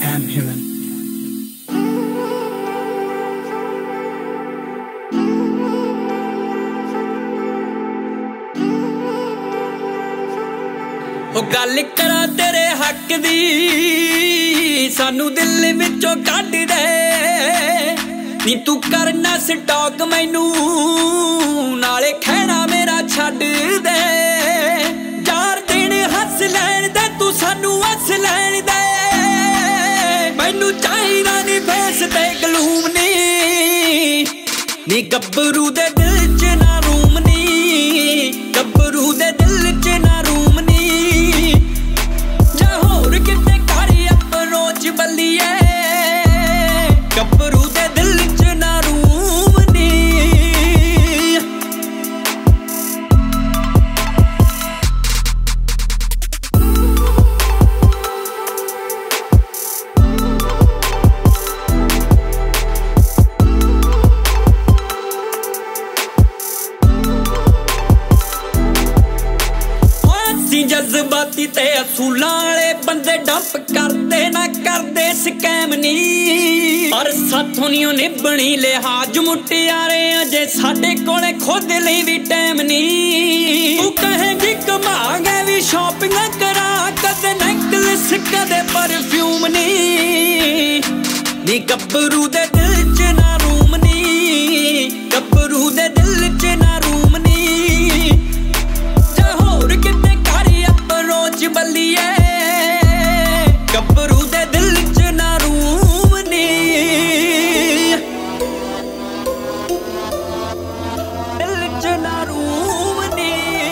Cam Heaven। ਉਹ ਗੱਲ ਕਰਾਂ ਤੇਰੇ ਹੱਕ ਦੀ, ਸਾਨੂੰ ਦਿਲ ਵਿੱਚੋਂ ਕੱਢ ਦੇ ਨੀ ਤੂੰ ਕਰਨਾ ਸਟਾਕ ਮੈਨੂੰ, ਨਾਲੇ ਖਹਿਣਾ ਮੇਰਾ ਛੱਡ ਦੇ। ਚਾਰ ਦਿਨ ਹੱਸ ਲੈਣ ਦੇ ਤੂੰ ਸਾਨੂੰ ਹੱਸ ਲੈਣ ਦੇ, ਮੈਨੂੰ ਚਾਹੀਦਾ ਨੀ ਫੇਸ ਤੇ ਗਲੂਮ ਨੀ ਗੱਭਰੂ ਦੇ ਦਿਲ ਚ ਨਾ ਰੂਮ ਨੀ, ਗੱਭਰੂ ਦੇ ਦਿਲ ਚ ਨਾ ਰੂਮ ਨੀ। ਜਾਂ ਹੋਰ ਕਿਤੇ ਕਰ ਅਪਰੋਚ ਬੱਲੀਏ, ਗੱਭਰੂ ਦੇ ਦਿਲ ਚ ਨਾ ਰੂਮ ਨੀ। ਜਜ਼ਬਾਤੀ ਤੇ ਅਸੂਲਾਂ ਵਾਲੇ ਬੰਦੇ ਡੰਪ ਕਰਦੇ ਨਾ ਕਰਦੇ ਸਕੈਮ ਨੀ, ਪਰ ਸਾਥੋਂ ਨੀ ਉਹ ਨਿਭਣੀ ਲਿਹਾਜ਼ ਮੁਟਿਆਰੇ, ਅਜੇ ਸਾਡੇ ਕੋਲੇ ਖੁਦ ਲਈ ਵੀ ਟਾਈਮ ਨੀ। ਤੂੰ ਕਹੇਗੀ ਘੁਮਾਂਗੇ ਵੀ ਸ਼ਾਪਿੰਗ ਕਰਾਂ, ਕਦੇ ਨੈਕਲੈਸ ਕਦੇ ਪਰਫਿਊਮ ਨੀ ਗੱਭਰੂ ਦੇ ਦਿਲ ਚ ਨਾ ਰੂਮ ਨੀ, ਗੱਭਰੂ ਦੇ ਦਿਲ ਚ ਨਾ ਰੂਮ ਨੀ। ਜਾਂ ਹੋਰ ਕਿਤੇ ਅਪਰੋਚ ਬੱਲੀਏ, ਗੱਭਰੂ ਦੇ ਦਿਲ ਚ ਨਾ ਰੂਮ ਨੀ, ਦਿਲ ਚ ਨਾ ਰੂਮ ਨੀ।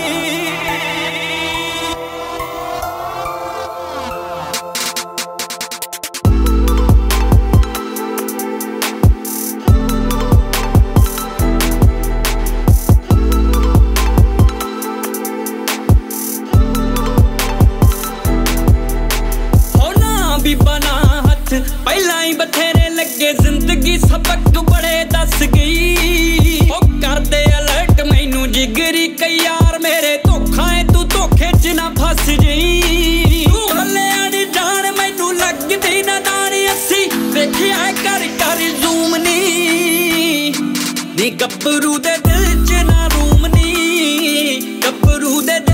ਪਹਿਲਾਂ ਹੀ ਬਥੇਰੇ ਲੱਗੇ, ਜ਼ਿੰਦਗੀ ਸਬਕ ਬੜੇ ਦੱਸ ਗਈ। ਉਹ ਕਰਦੇ ਅਲਰਟ ਮੈਨੂੰ ਜਿਗਰੀ ਕਈ ਯਾਰ ਮੇਰੇ, ਧੋਖਾ ਏ ਤੂੰ ਧੋਖੇ ਚ ਨਾ ਫਸ ਜਈ। ਤੂੰ ਹੱਲਿਆ ਨੀ ਜਾਣ ਮੈਨੂੰ ਲੱਗਦੀ ਨਾ ਨਾਨੀ, ਅਸੀਂ ਵੇਖਿਆ ਕਰ ਕਰ ਜ਼ੂਮ ਨੀ ਗੱਭਰੂ ਦੇ ਦਿਲ ਚ ਨਾ ਰੂਮ ਨੀ, ਗੱਭਰੂ ਦੇ